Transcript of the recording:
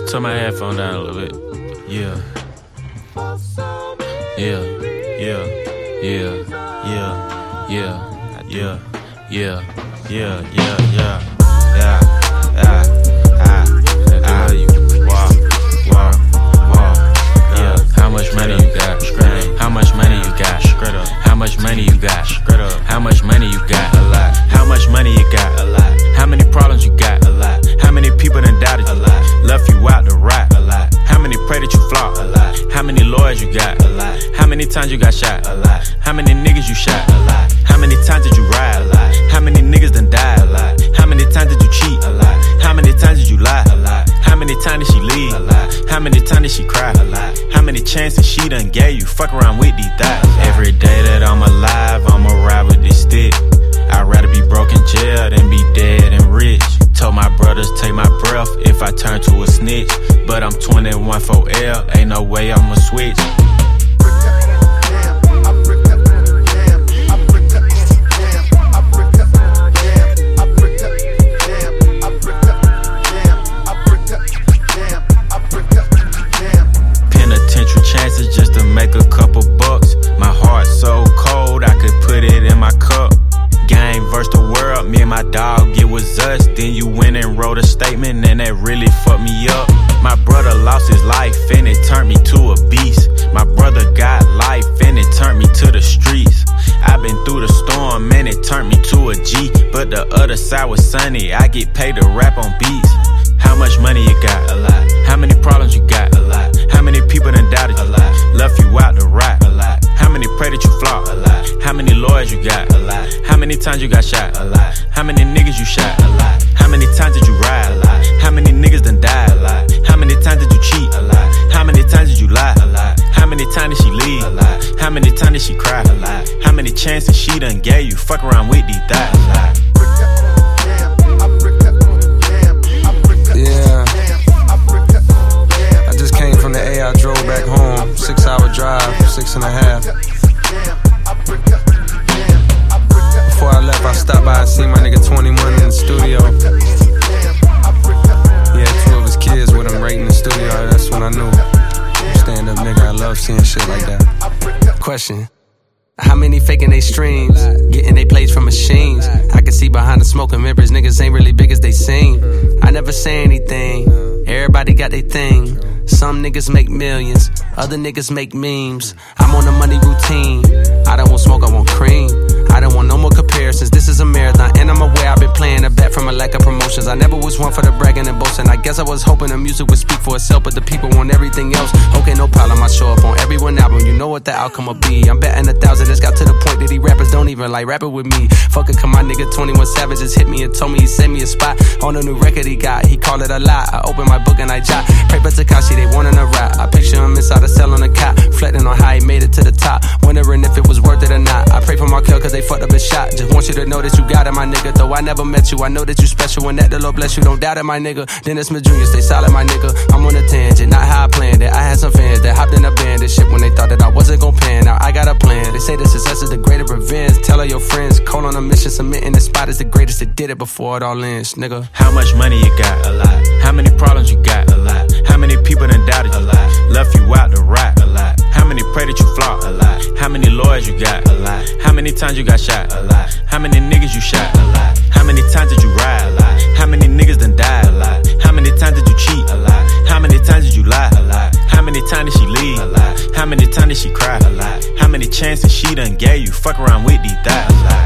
Turn my headphone down a little bit. Yeah. Yeah. Yeah. Yeah. Yeah. Yeah. Yeah. Yeah. Yeah. Yeah. Yeah. How much money you got? How much money you got? How much money you got? How much money you got? A lot. How much money you got? A lot. How many problems you got? A lot. How many people done doubted you? A lot. Left you out to rot? A lot. How many pray that you flop? A lot. How many lawyers you got? A lot. How many times you got shot? A lot. How many niggas you shot? A lot. How many times did you ride? A lot. How many niggas done died? A lot. How many times did you cheat? A lot. How many times did you lie? A lot. How many times did she leave? A lot. How many times did she cry? A lot. How many chances she done gave you? Fuck around with these thoughts. Every day that I'm alive, I'ma ride with this stick. I'd rather be broke in jail than be dead and rich. Told my brothers take my breath if I turn to a snitch. But I'm 21 for L, ain't no way I'ma switch. Penitentiary chances just to make a couple bucks. My heart so cold I could put it in my cup. Game versus the world, me and my dog, it was us. Then you went and wrote a statement and that really fucked me up. My brother lost his life and it turned me to a beast. My brother got life and it turned me to the streets. I've been through the storm and it turned me to a G. But the other side was sunny, I get paid to rap on beats. How much money you got? A lot. How many problems you got? A lot. How many people done doubted you? A lot. Left you out to rot? A lot. How many pray that you flop? A lot. How many lawyers you got? A lot. How many times you got shot? A lot. How many niggas you shot? A lot. How many times did you ride? A lot. How many niggas done died? A lot. How many times did you cheat? A lot. How many times did you lie? A lot. How many times did she leave? A lot. How many times did she cry? A lot. How many chances she done gave you? Fuck around with these thoughts. Yeah, I just came from the A, I drove back home. 6-hour drive, 6.5. Before I left, I stopped by and seen my nigga 21 in the studio. He had 2 of his kids with him right in the studio. That's when I knew. Stand up nigga, I love seeing shit like that. Question: how many faking they streams, getting they plays from machines? I can see behind the smoke and mirrors, niggas ain't really big as they seem. I never say anything, everybody got their thing. Some niggas make millions, other niggas make memes. I'm on a money routine, I don't want smoke, I want cream. I don't want no more comparisons, this is a marathon. And I'm aware I've been playing a bet from a lack of promotions. I never was one for the bragging and boasting. I guess I was hoping the music would speak for itself, but the people want everything else. Okay, no problem, I show up on every one album. You know what the outcome will be. I'm betting 1,000, it's got to the point that these rappers don't even like rapping with me. Fuck it, come my nigga 21 Savage just hit me and told me he sent me a spot on a new record he got. He called it a lot, I opened my book and I jot. Pray for Tekashi, they wanting a rap. I picture him inside a cell on a cot, reflecting on how he made it to the top, wondering if it was worth it or not. I pray for Markel cause they fucked up his shot. Just want you to know that you got it, my nigga. Though I never met you, I know that you special and that the Lord bless you. Don't doubt it, my nigga. Dennis Smith Jr., stay solid, my nigga. I'm on a tangent, not how I planned it. I had some fans that hopped in a band and shit when they thought that I wasn't gon' pan. Now I got a plan. They say the success is the greater revenge. Tell all your friends, call on a mission, submitting the spot is the greatest that did it before it all ends, nigga. How much money you got? A lot. How many problems you got? A lot. How many people done doubted you? A lot. Left you out to rot? A lot. How many pray that you flop? A lot. How many lawyers you got? A lot. How many times you got shot? A lot. How many niggas you shot? A lot. How many times did you ride? A lot. How many niggas done died? A lot. How many times did you cheat? A lot. How many times did you lie? A lot. How many times did she leave? A lot. How many times did she cry? A lot. How many chances she done gave you? Fuck around with these thoughts.